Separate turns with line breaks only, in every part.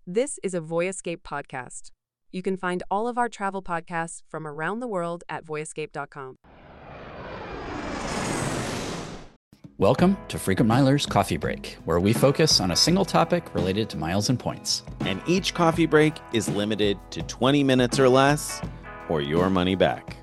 This is a Voyescape podcast. You can find all of our travel podcasts from around the world at voyescape.com.
Welcome to Frequent Miler's Coffee Break, where we focus on a single topic related to miles and points.
And each coffee break is limited to 20 minutes or less, or your money back.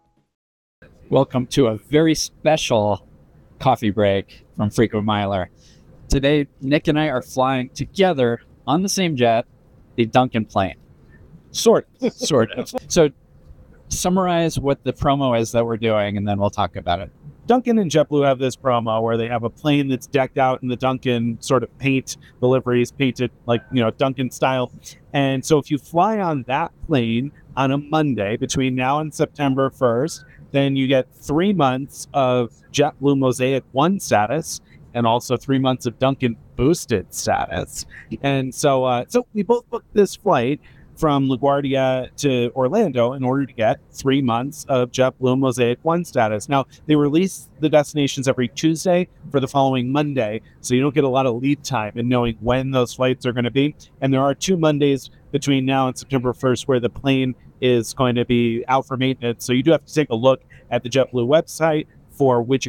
Welcome to a very special coffee break from Frequent Miler. Today, Nick and I are flying together on the same jet, the Duncan plane. Sort of. So summarize what the promo is that we're doing, and then we'll talk about it.
Duncan and JetBlue have this promo where they have a plane that's decked out in the Duncan sort of paint, the liveries painted like, Duncan style. And so if you fly on that plane on a Monday between now and September 1st, then you get 3 months of JetBlue Mosaic 1 status and also 3 months of Duncan boosted status. And so we both booked this flight from LaGuardia to Orlando in order to get 3 months of JetBlue Mosaic 1 status. Now, they release the destinations every Tuesday for the following Monday, so you don't get a lot of lead time in knowing when those flights are going to be. And there are 2 Mondays between now and September 1st where the plane is going to be out for maintenance. So you do have to take a look at the JetBlue website for which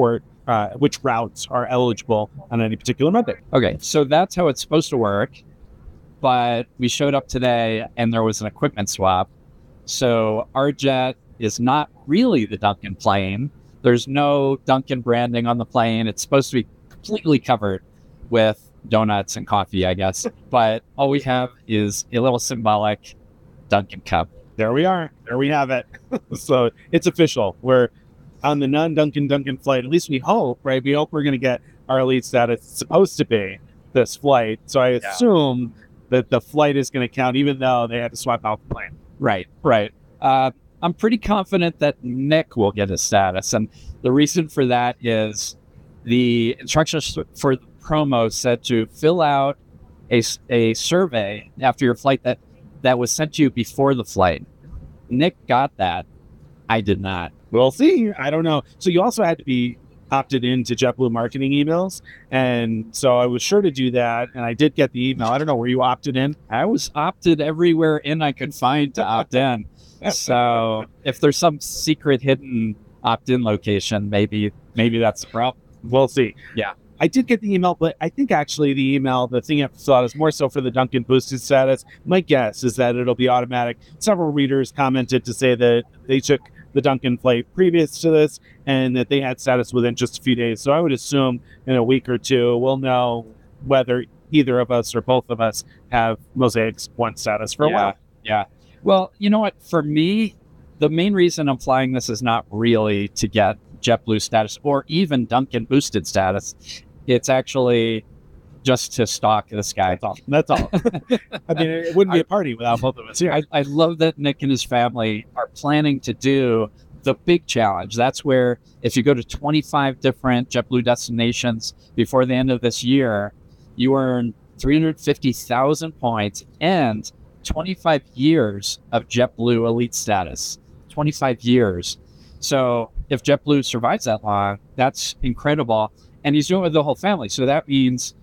routes are eligible on any particular Monday.
Okay, so that's how it's supposed to work. But we showed up today and there was an equipment swap. So our jet is not really the Duncan plane. There's no Duncan branding on the plane. It's supposed to be completely covered with donuts and coffee, I guess. But all we have is a little symbolic Duncan cup.
There we are. There we have it. So it's official. We're on the non-Duncan Duncan flight. At least we hope, right? We hope we're going to get our elite status. It's supposed to be this flight. So I assume that the flight is going to count, even though they had to swap out the plane.
Right. I'm pretty confident that Nick will get his status. And the reason for that is the instructions for the promo said to fill out a survey after your flight that was sent to you before the flight. Nick got that. I did not.
We'll see. I don't know. So you also had to be opted into JetBlue marketing emails. And so I was sure to do that. And I did get the email. I don't know. Were you opted in?
I was opted everywhere in I could find to opt in. So if there's some secret hidden opt-in location, maybe that's the problem.
We'll see.
Yeah.
I did get the email, but I think actually the thing I thought is more so for the Duncan boosted status. My guess is that it'll be automatic. Several readers commented to say that they took the Duncan flight previous to this and that they had status within just a few days. So I would assume in a week or two, we'll know whether either of us or both of us have Mosaic's 1 status for a while.
Yeah. Well, you know what? For me, the main reason I'm flying this is not really to get JetBlue status or even Duncan boosted status. It's actually just to stalk this guy.
That's all. I mean, it wouldn't be a party without both of us here.
I love that Nick and his family are planning to do the big challenge. That's where if you go to 25 different JetBlue destinations before the end of this year, you earn 350,000 points and 25 years of JetBlue elite status. 25 years. So if JetBlue survives that long, that's incredible. And he's doing it with the whole family. So that means,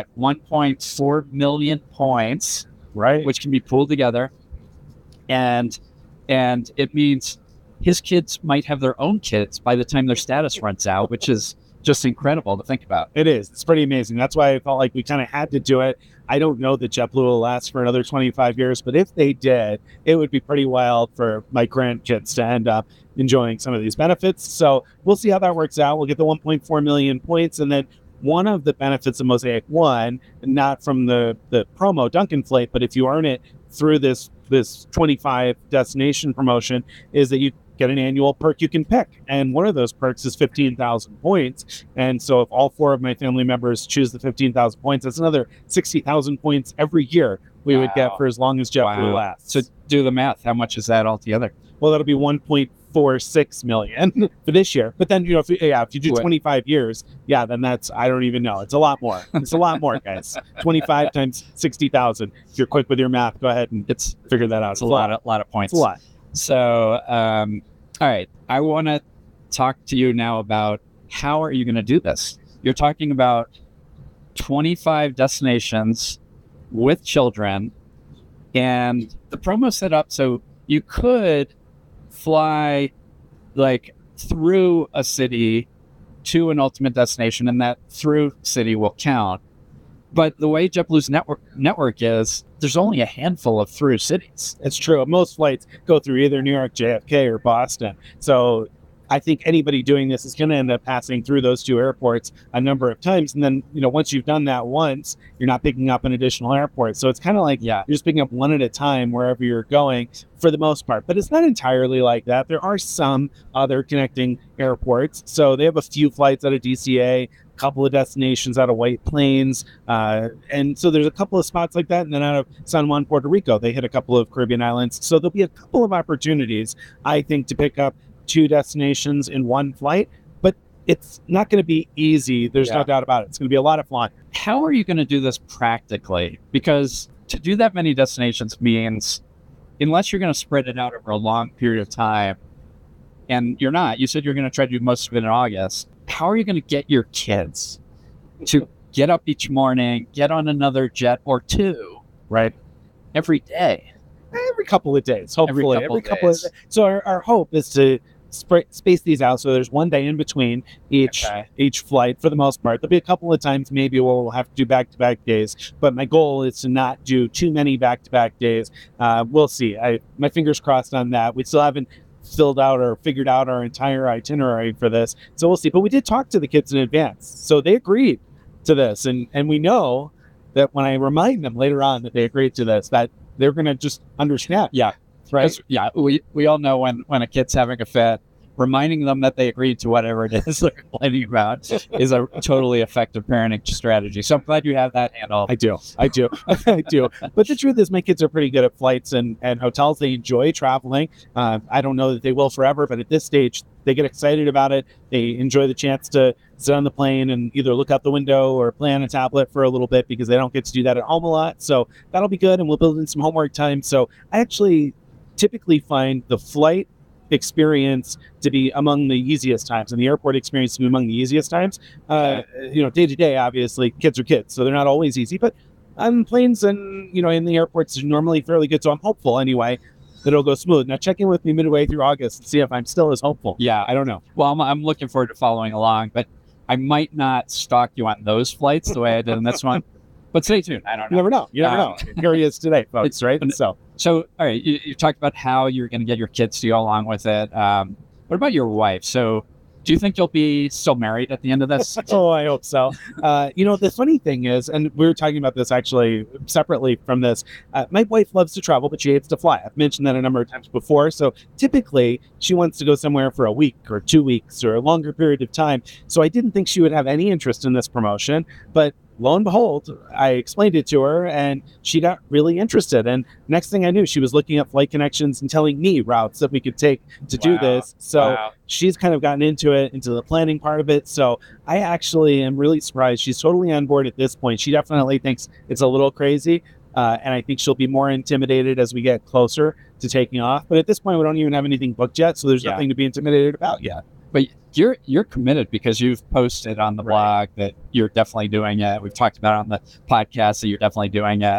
1.4 million points,
right?
Which can be pooled together. And it means his kids might have their own kids by the time their status runs out, which is just incredible to think about.
It is. It's pretty amazing. That's why I felt like we kind of had to do it. I don't know that JetBlue will last for another 25 years, but if they did, it would be pretty wild for my grandkids to end up enjoying some of these benefits. So we'll see how that works out. We'll get the 1.4 million points. And then one of the benefits of Mosaic 1, not from the promo Duncan flight, but if you earn it through this 25 destination promotion, is that you get an annual perk you can pick. And one of those perks is 15,000 points. And so if all 4 of my family members choose the 15,000 points, that's another 60,000 points every year we would get for as long as JetBlue lasts.
So do the math. How much is that altogether?
Well, that'll be 1.46 million for this year. But then, if you do 25 years, then that's, I don't even know. It's a lot more. It's a lot more, guys. 25 times 60,000. If you're quick with your math, go ahead and figure that out.
It's a lot of points.
It's a lot.
So, all right. I want to talk to you now about how are you going to do this? You're talking about 25 destinations with children. And the promo set up so you could fly like through a city to an ultimate destination, and that through city will count. But the way JetBlue's network is, there's only a handful of through cities.
It's true. Most flights go through either New York, JFK, or Boston. So I think anybody doing this is going to end up passing through those two airports a number of times. And then, once you've done that once, you're not picking up an additional airport. So it's kind of like you're just picking up one at a time wherever you're going for the most part. But it's not entirely like that. There are some other connecting airports. So they have a few flights out of DCA, a couple of destinations out of White Plains. And so there's a couple of spots like that. And then out of San Juan, Puerto Rico, they hit a couple of Caribbean islands. So there'll be a couple of opportunities, I think, to pick up two destinations in one flight, but it's not going to be easy. There's no doubt about it. It's going to be a lot of flying.
How are you going to do this practically? Because to do that many destinations means, unless you're going to spread it out over a long period of time, and you're not, you said you're going to try to do most of it in August. How are you going to get your kids to get up each morning, get on another jet or two, right, every day?
Every couple of days, hopefully.
Every couple of days.
So our hope is to space these out so there's one day in between each flight for the most part. There'll be a couple of times maybe we'll have to do back-to-back days, but my goal is to not do too many back-to-back days. We'll see. My fingers crossed on that. We still haven't filled out or figured out our entire itinerary for this, so we'll see. But we did talk to the kids in advance, so they agreed to this, and we know that when I remind them later on that they agreed to this, that they're going to just understand.
Yeah. Right. Yeah. We all know when a kid's having a fit, reminding them that they agreed to whatever it is they're complaining about is a totally effective parenting strategy. So I'm glad you have that handled.
I do. I do. But the truth is my kids are pretty good at flights and hotels. They enjoy traveling. I don't know that they will forever, but at this stage, they get excited about it. They enjoy the chance to sit on the plane and either look out the window or play on a tablet for a little bit because they don't get to do that at home a lot. So that'll be good, and we'll build in some homework time. So I actually typically find the flight experience to be among the easiest times and the airport experience to be among the easiest times. Day to day, obviously, kids are kids, so they're not always easy. But on planes and, in the airports, they're normally fairly good. So I'm hopeful anyway that it'll go smooth. Now check in with me midway through August and see if I'm still as hopeful.
Yeah.
I don't know.
Well, I'm looking forward to following along, but I might not stalk you on those flights the way I did on this one. But stay tuned. I don't know.
You never know. Here he is today, folks, right?
So all right, you talked about how you're going to get your kids to go along with it. What about your wife? So do you think you'll be still married at the end of this?
Oh, I hope so. The funny thing is, and we were talking about this actually separately from this, my wife loves to travel, but she hates to fly. I've mentioned that a number of times before. So typically she wants to go somewhere for a week or 2 weeks or a longer period of time. So I didn't think she would have any interest in this promotion, but lo and behold, I explained it to her and she got really interested. And next thing I knew, she was looking at flight connections and telling me routes that we could take to do this. So she's kind of gotten into the planning part of it. So I actually am really surprised. She's totally on board at this point. She definitely thinks it's a little crazy. And I think she'll be more intimidated as we get closer to taking off. But at this point, we don't even have anything booked yet. So there's nothing to be intimidated about yet.
But you're committed because you've posted on the blog that you're definitely doing it. We've talked about it on the podcast that you're definitely doing it.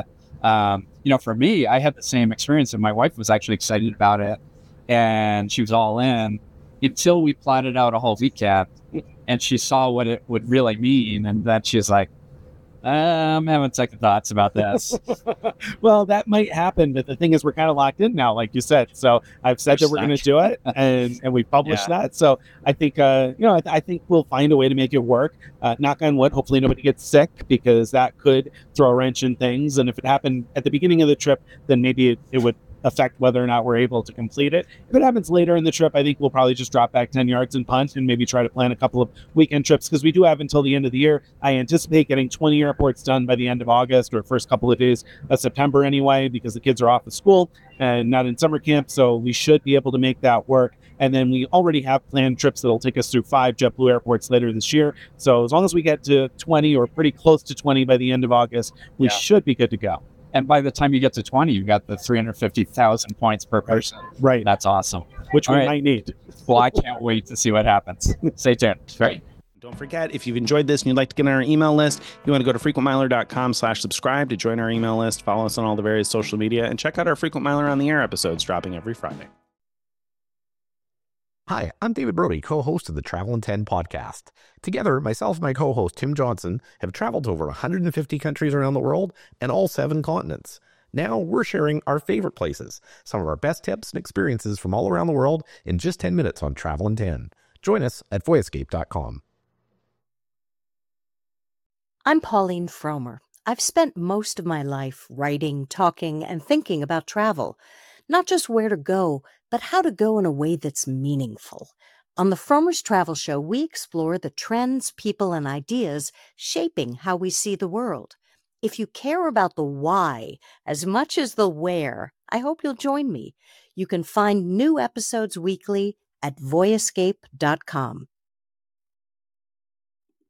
For me, I had the same experience, and my wife was actually excited about it, and she was all in until we plotted out a whole weekend, and she saw what it would really mean, and then she's like, I'm having second thoughts about this.
Well, that might happen, but the thing is, we're kind of locked in now, like you said. So I've said that we're going to do it, and we published that. So I think, I think we'll find a way to make it work. Knock on wood. Hopefully, nobody gets sick because that could throw a wrench in things. And if it happened at the beginning of the trip, then maybe it would affect whether or not we're able to complete it. If it happens later in the trip, I think we'll probably just drop back 10 yards and punt and maybe try to plan a couple of weekend trips because we do have until the end of the year. I anticipate getting 20 airports done by the end of August or first couple of days of September anyway, because the kids are off of school and not in summer camp. So we should be able to make that work. And then we already have planned trips that'll take us through 5 JetBlue airports later this year. So as long as we get to 20 or pretty close to 20 by the end of August, we should be good to go.
And by the time you get to 20, you got the 350,000 points per person.
Right.
That's awesome.
Which we might need.
Well, I can't wait to see what happens. Stay tuned. Right.
Don't forget, if you've enjoyed this and you'd like to get on our email list, you want to go to frequentmiler.com/subscribe to join our email list, follow us on all the various social media, and check out our Frequent Miler on the Air episodes dropping every Friday.
Hi, I'm David Brody, co-host of the Travel in 10 podcast. Together, myself and my co-host Tim Johnson have traveled to over 150 countries around the world and all 7 continents. Now we're sharing our favorite places, some of our best tips and experiences from all around the world in just 10 minutes on Travel in 10. Join us at voyescape.com.
I'm Pauline Fromer. I've spent most of my life writing, talking, and thinking about travel. Not just where to go, but how to go in a way that's meaningful. On the Fromers Travel Show, we explore the trends, people, and ideas shaping how we see the world. If you care about the why as much as the where, I hope you'll join me. You can find new episodes weekly at voyescape.com.